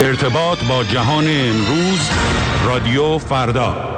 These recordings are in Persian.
ارتباط با جهان امروز، رادیو فردا.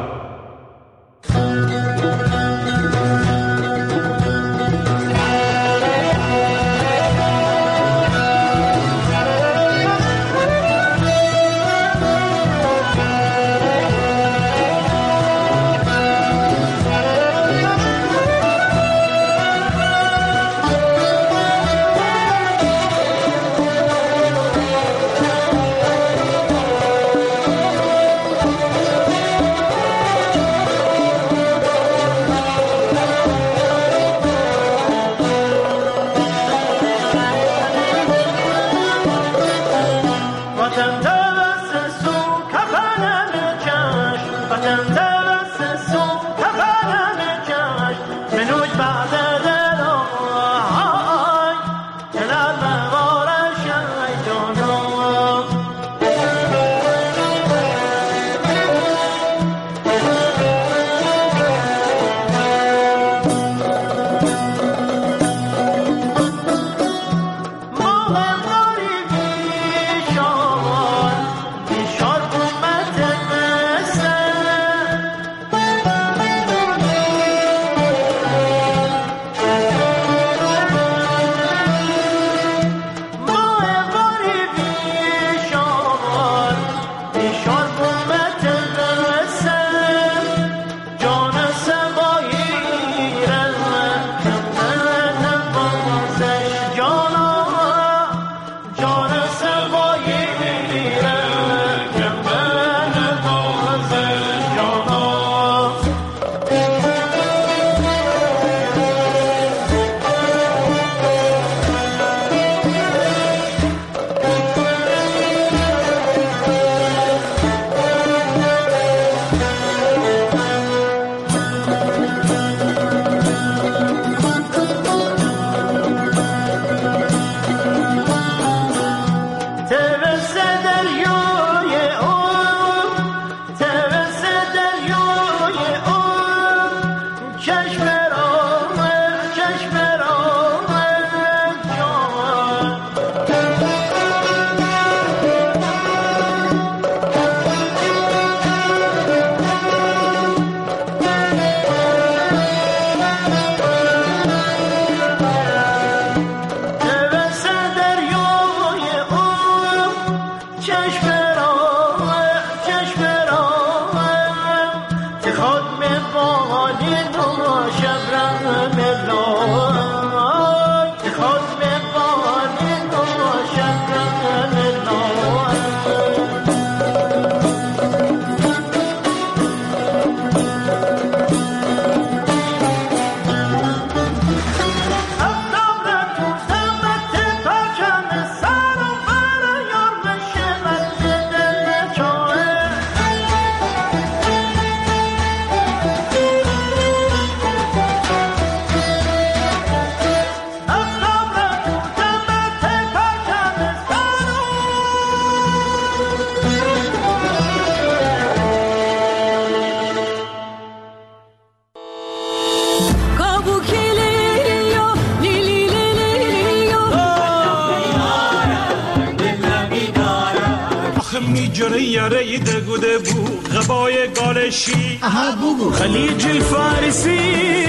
خليج الفارسي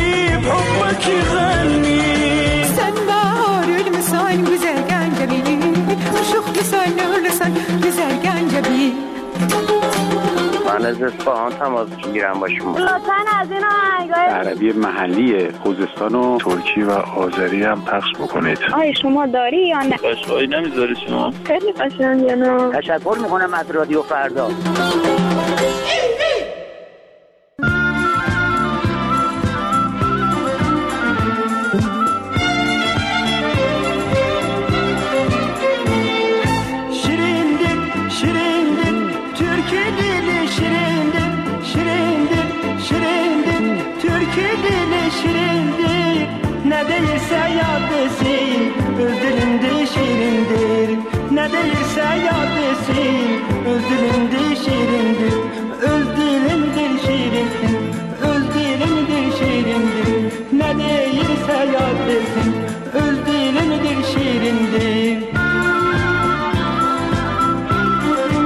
بحبك يغني سنبار المسان güzel gencebi Aşık güzel nurlusan güzel gencebi من از اصفهان تماس میگیرم با شما. لطفاً از این آهنگای عربی محلی خوزستان و ترکی و آذری هم پخش بکنید. آیا شما داری یا نه؟ قشقایی نمیذاری شما؟ خیلی قشنگه نه؟ تشکر میکنم از رادیو فردا. Ne değilse yad desin, öz dilinde şirindir. Ne değilse yad desin, öz dilinde şirindir. Öz dilimdir şirindir, öz dilimdir şirindir. Ne değilse yad desin, öz dilimdir şirindir.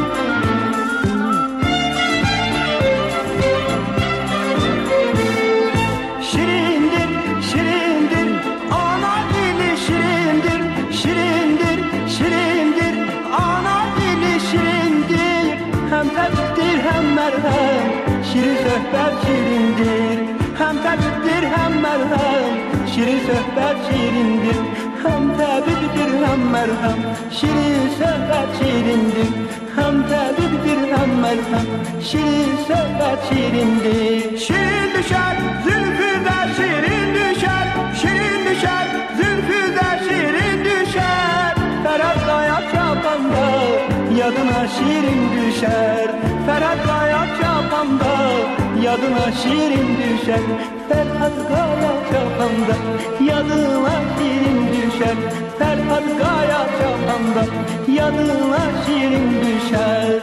hem tabiptir hem merhem, şirin sohbet şirindir. Hem tabiptir hem merhem, şirin sohbet şirindir. Hem tabiptir hem merhem, şirin sohbet şirindir. Hem tabiptir hem merhem, şirin sohbet şirindir. Şirin düşer zülfüde şirin düşer, şirin düşer zülfüde şirin düşer. Ferhat Kaya çapanda yadına şirin düşer. Ferhat Kaya çapanda yadına şirin düşer. Ferhat Kaya çapanda yadına şirin düşer. Ferhat Kaya çapanda yadına şirin düşer.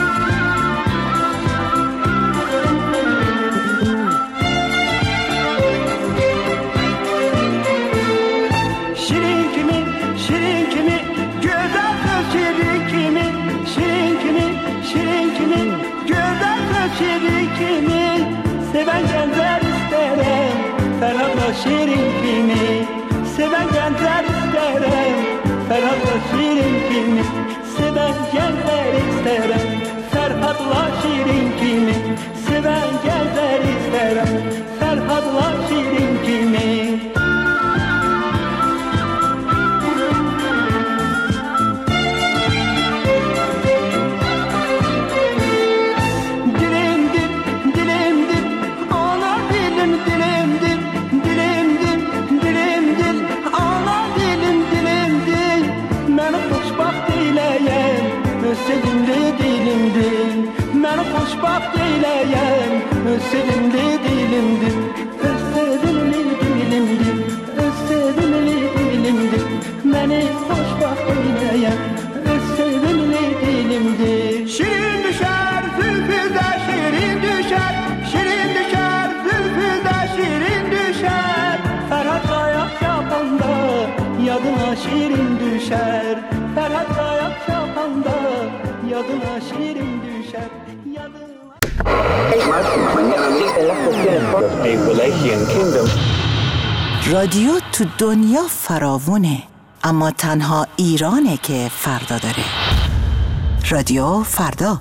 Şirin kimi, şirin kimi, güzel kız şirin kimi. Şirin kimi, şirin kimi, güzel kız şirin kimi. Seven gençler isterim, Ferhat'la şirin kimi. Seven gençler isterim, Ferhat'la şirin kimi. Seven gençler isterim, Ferhat'la şirin kimi. Seven gençler isterim, Ferhat'la şirin kimi. Sevimli dilimdir, məni xoşbaxt eyləyən, sevimli dilimdir, sevimli dilimdir, sevimli dilimdir, məni xoşbaxt eyləyən, sevimli dilimdir. Şirin düşər zülfüdə şirin düşər, şirin düşər zülfüdə şirin düşər. Ferhat Kaya çapanda yadına şirin düşər. Ferhat Kaya çapanda yadına şirin düşer. رادیو تو دنیا فراوونه، اما تنها ایرانه که فردا داره. رادیو فردا.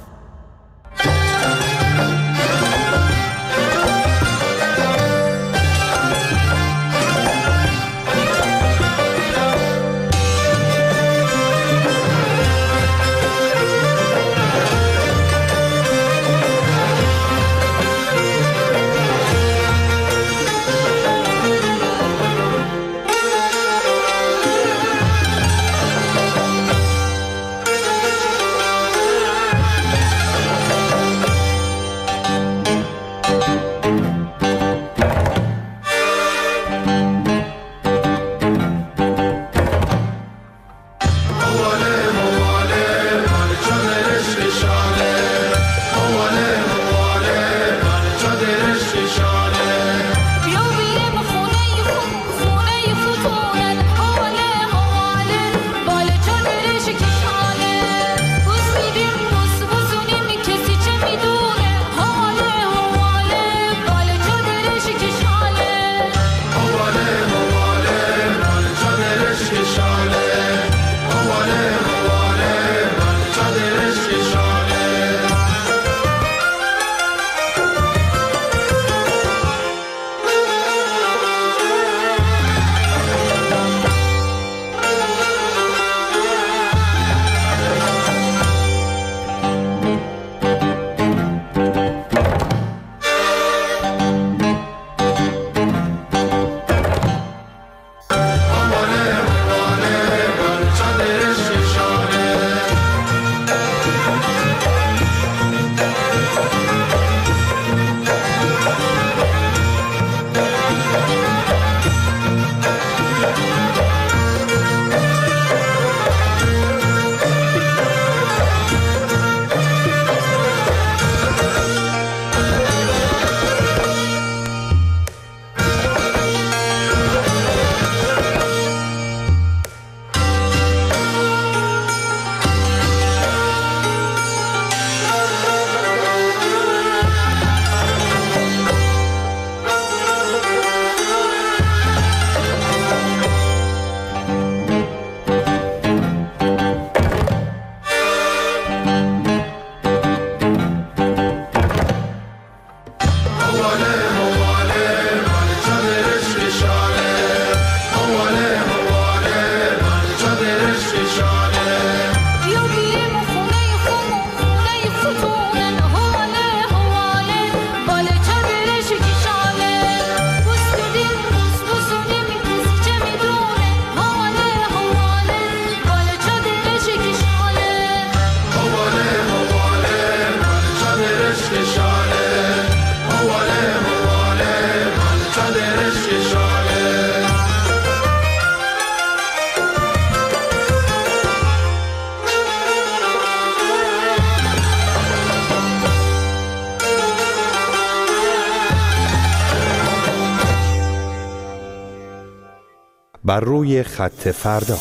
بر روی خط فردا.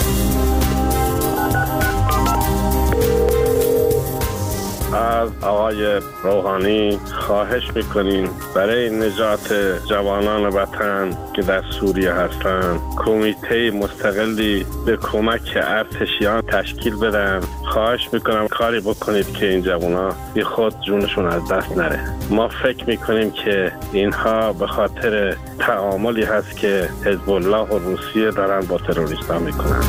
از آقای روحانی خواهش میکنیم برای نجات جوانان وطن که در سوریه هستند کمیته مستقلی به کمک ارتشیان تشکیل بدن. خواهش میکنم کاری بکنید که این جوانان بی خود جونشون از دست نره. ما فکر میکنیم که اینها به خاطر تعاملی هست که حزب الله و روسیه دارن با تروریست‌ها میکنن.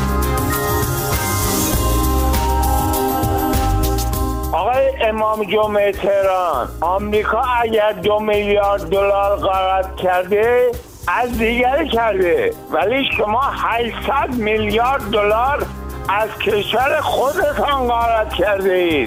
آقای امام جمعه تهران، آمریکا اگر 2 میلیارد دلار غارت کرده از دیگری کرده، ولی شما 800 میلیارد دلار از کشور خودتان غارت کرده اید.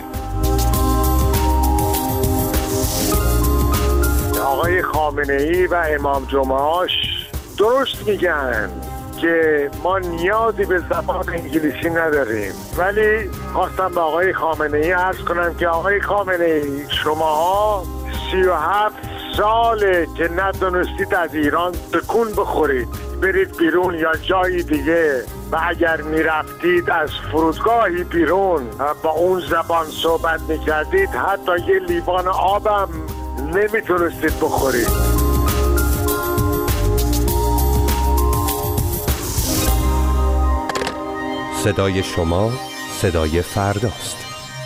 آقای خامنه‌ای و امام جمعه‌اش درست میگن که ما نیازی به زبان انگلیسی نداریم، ولی خواستم به آقای خامنه‌ای عرض کنم که آقای خامنه‌ای شماها 37 ساله که ندونستید از ایران تکون بخورید برید بیرون یا جایی دیگه، و اگر میرفتید از فرودگاهی بیرون با اون زبان صحبت میکردید حتی یه لیوان آبم نمیتونستید بخورید. صدای شما صدای فرداست.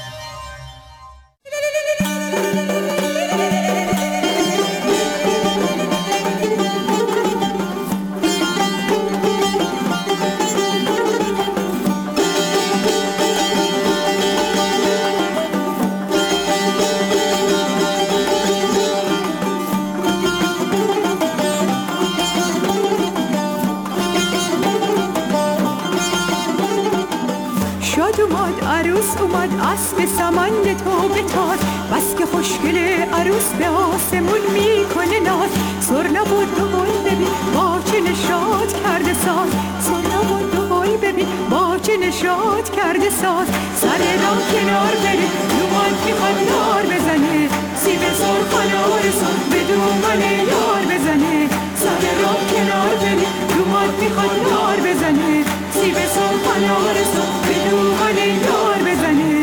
اومد اسب سمند تو بتاز، بس که خوشگل عروس به آسمون میکنه ناز. سر نبود دوبال ببین با چه نشاط کرده ساز، سر نبود دوبال ببین با چه نشاط کرده ساز. سر راه کنار بره دومان میخواد یار بزنه، سیب سرخ آرزون به دومان یار بزنه. سر راه کنار بره دومان میخواد یار بزنه، سیب سرخ آرزون به دومان یار بزنه.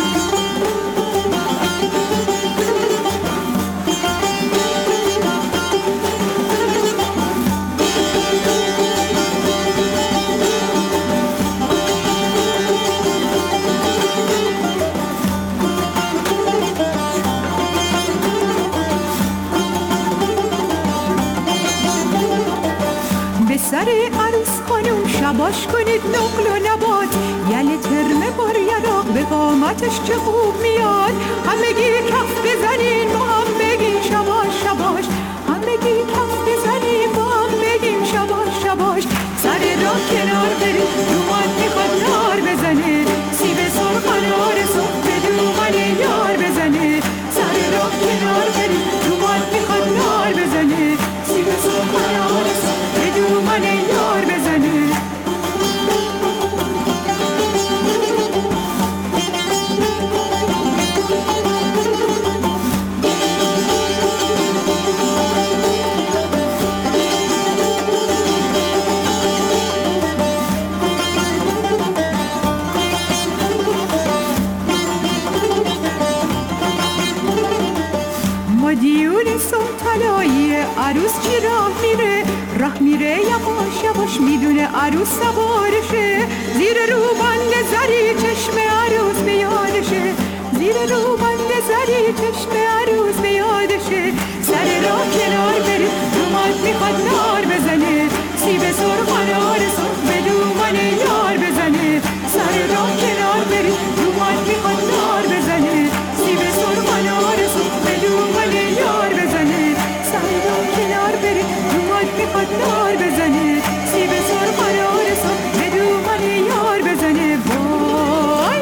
سر عروس خانم شباش کنید نقل و نبات، یل ترمه بار یراق به قامتش چه خوب میاد. همگی کف بزنین با هم بگیم شباش شباش، همگی کف بزنین با هم بگیم شباش شباش. سر راه کنار برید دومان میخواد یار بزنه، سیب سرخ آرزون به دومان یار بزنه. سر راه کنار برید دومان میخواد یار بزنه، سیب سرخ آرزون به دومان یار بزنه. مدیون سلطنایی عروس چی راه میره یواش یواش میدونه عروس سوارشه. زیر روبند زری چشم عروس بیادشه، زیر روبند زری چشم عروس بیادشه. سر راه کنار بره دومان میخواد نار بزنه، سیب سرخ آرزون به دومان یار بزنه. سر راه کنار بره دومان میخواد نار بزنه، سیب سرخ آرزون به دومان یار بزنه. سر راه کنار بره دومان میخواد نار بزنه، سیب سرخ آرزون به دومان یار بزنه. وای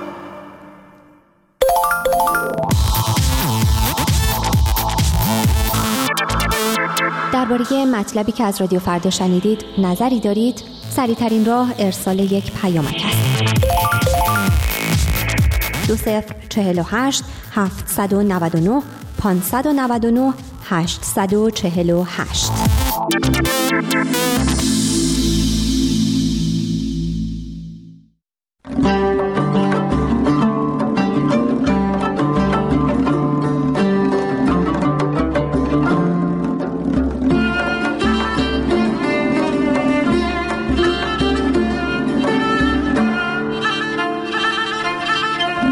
درباره مطلبی که از رادیو فردا شنیدید نظری دارید؟ سریع‌ترین راه ارسال یک پیامک است. 2048 799 599 848.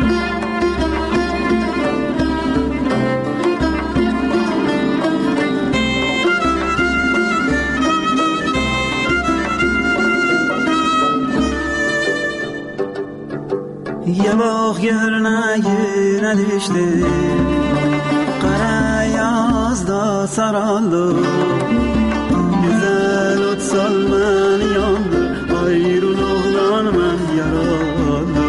یه باغگر نداشته قره یازده سرالو güzel otsal men yandı ayrıl oğlan men yaralı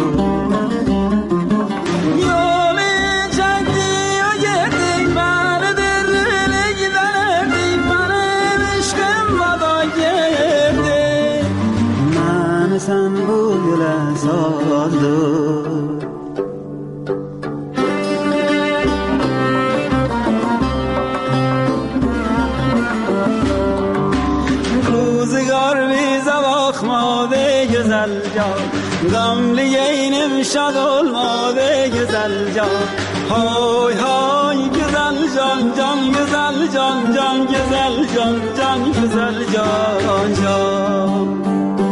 yolu çekti o gitti beni derine giderdi benim aşkım vada girdi beni sen bu yola saldın Gamliyeynim şad olmadı güzel can Hay hay güzel can can güzel can can güzel can can güzel can can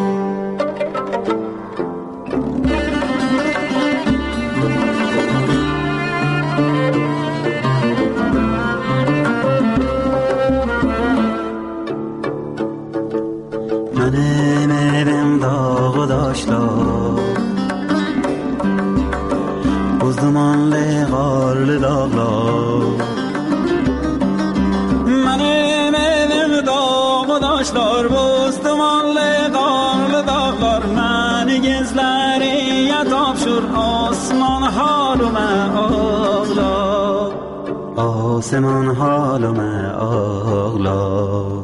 Benim evim dağı daşlar Buz dumanlı karlı dağlar Benim evim dağı daşlar Buz dumanlı karlı dağlar Beni gizleriye tapşır Osman halıme ağlar Osman halıme ağlar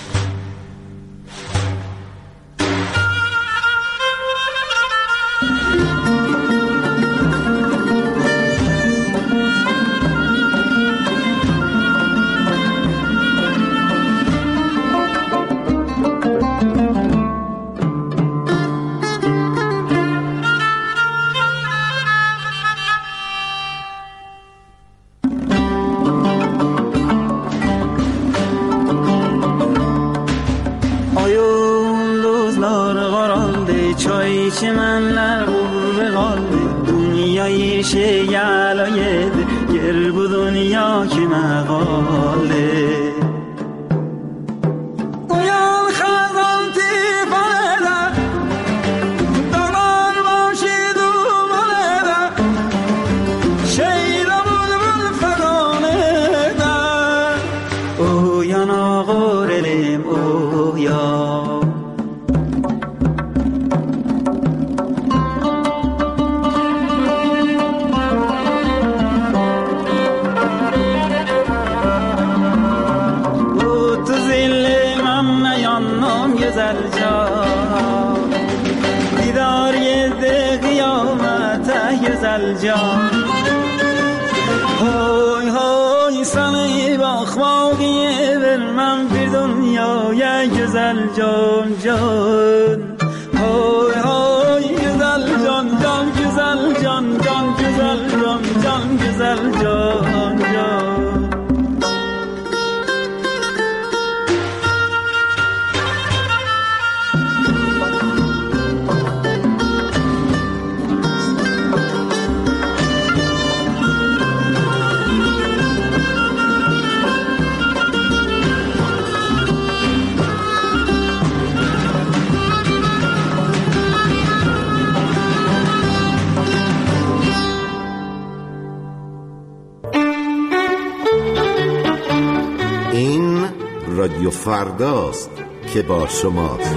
çimenler vurdu kaldı Dünyayı şeyala yedi Yer bu dünya kime kaldı Uyan kazan tifanede Dağlar başı dumanede Şeyle bulbul feganede Uyan ağır elim uyan güzel can Didar yedi kıyamete güzel can Hoy hoy seni bakmak vermem bir dünyaya güzel can can Hoy hoy güzel can can güzel can can güzel can can güzel can can رادیو فرداست که با شماست.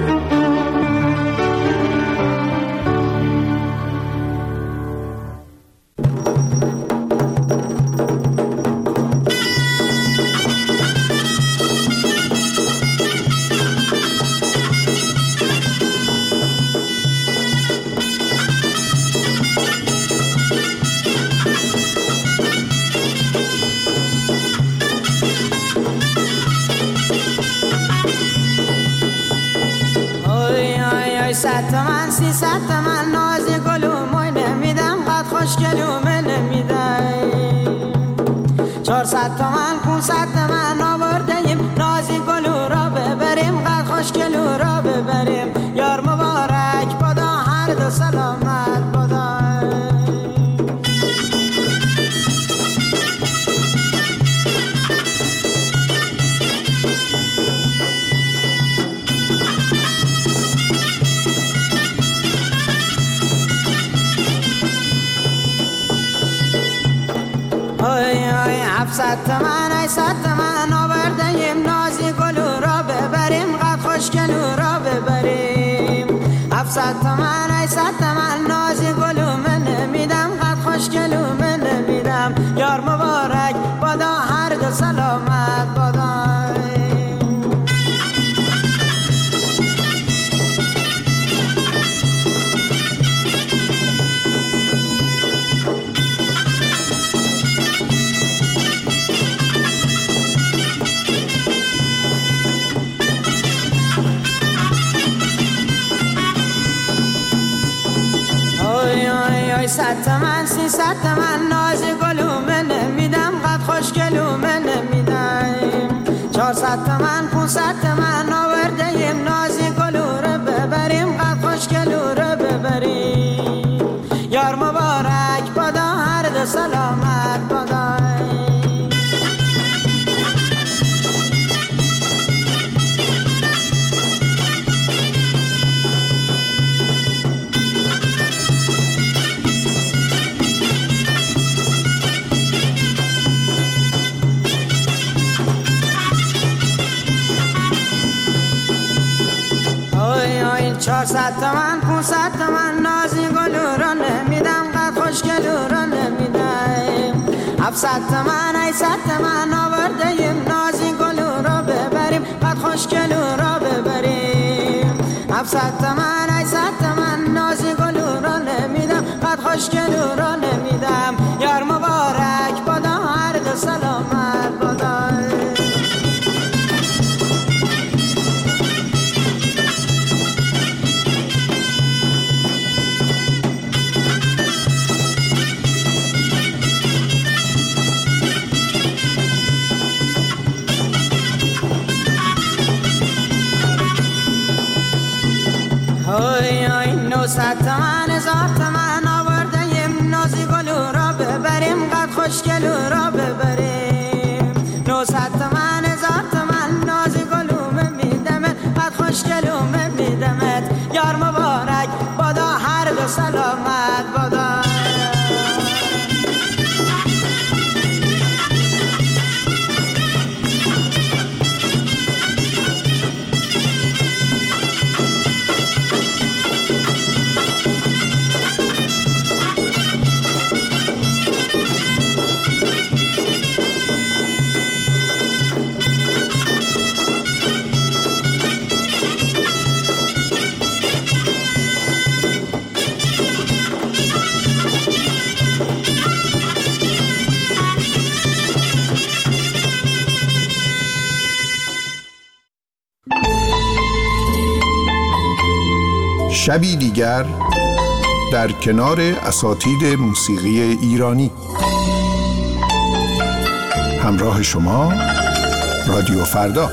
من 300 من نازی گلومو نمیدم قد خوشگلومه نمیدم 400 تومن 500 من آوردیم نازی گلو را ببریم قد خوشگلو را ببریم یار مبارک بدا هر دو سلامت بدا آی 700 تومن 800 تومن آوردیم نازی گلو را ببریم قد خوشگلو را ببریم 700 تومن 800 تومن نازی گلو من نمیدم قد خوشگلو من نمیدم یار مبارک بادا هر دو سلامت بادا صد تومن 300 تومن نازی گلو من نمیدم قد خوشگلو من نمیدم 400 تومن 500 تومن آوردیم نازی گلو رو ببریم قد خوشگلو رو ببریم یار مبارک بادا هر دو سلامت بادا چهارصد تومن 500 تومن نازی گلو رو نمیدم قد خوشگلو رو نمیدم 700 تومن 800 تومن آوردیم نازی گلو رو ببریم قد خوشگلو رو ببریم 700 تومن 800 تومن نازی گلو رو نمیدم قد خوشگلو رو نمیدم یار مبارک بادا هر دو سلامت بادا صد تومن 1000 تومن آوردیم نازی گلو را ببریم قد خوشگلو را ببریم 900 تومن 1000 تومن نازی گلو میدمت قد خوشگلو میدمت یار مبارک بادا هر دو سلامت بادا شبی دیگر در کنار اساتید موسیقی ایرانی همراه شما رادیو فردا.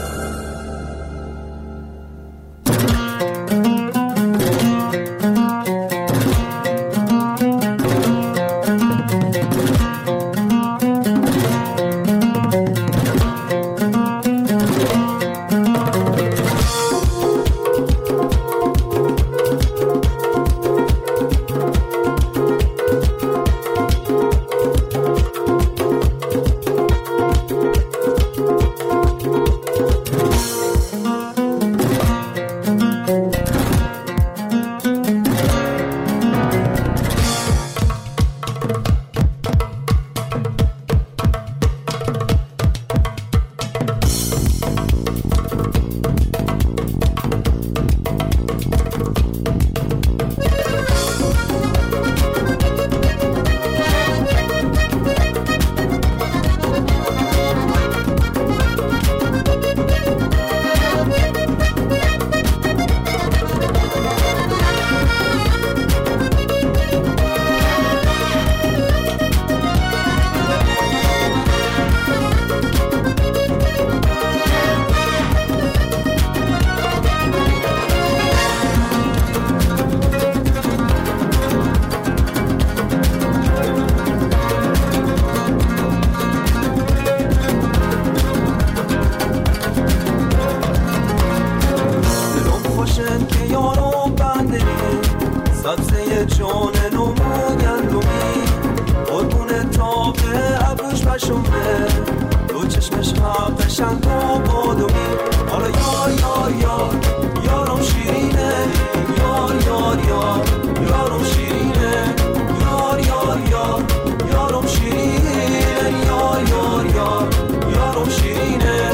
سبزه چون نمو گندمی قربون تاق ابروش پشمه دو چشمش هم قشنگ و بادومی حالا یار یار یار یارم شیرینه یار یار یار یارم شیرینه یار یار یار یارم شیرینه یار یار یار یارم شیرینه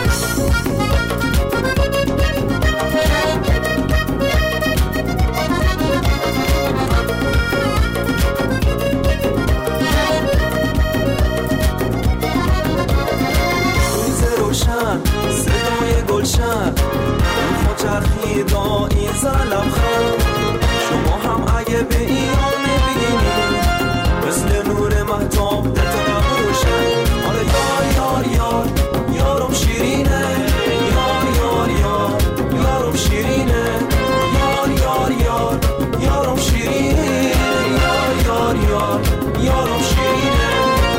صدای گلشن خود چرخیدا این زلم خم شما هم اگه به ایران نبینید مثل نور مهتاب در تو روشن حالا یار یار یار یارم شیرینه یار یار یار یارم شیرینه یار یار یار یارم شیرینه یار یار یار یارم شیرینه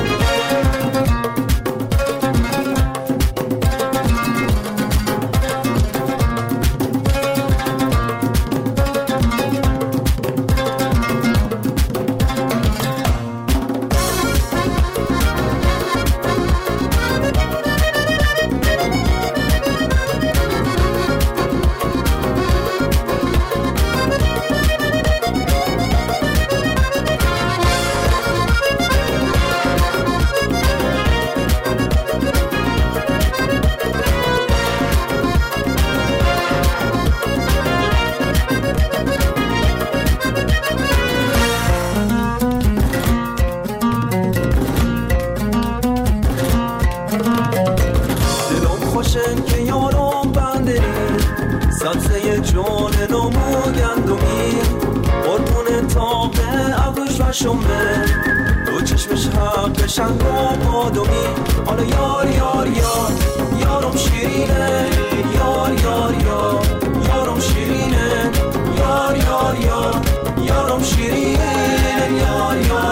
شمه دو چشمش هم قشنگ و بادومی حالا یار یار یار یارم شیرینه یار یار یار یارم شیرینه یار یار یار یارم شیرینه یار یار